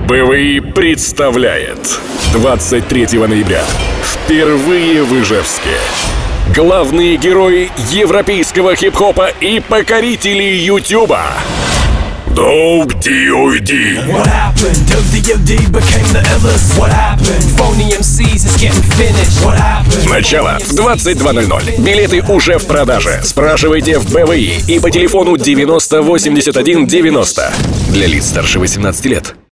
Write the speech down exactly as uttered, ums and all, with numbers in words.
БВИ представляет двадцать третьего ноября. Впервые в Ижевске. Главные герои европейского хип-хопа и покорители Ютуба. Доуп ди о ди. Начало в двадцать два ноль ноль. Билеты уже в продаже. Спрашивайте в БВИ и по телефону девяносто восемьдесят один девяносто. Для лиц старше восемнадцати лет.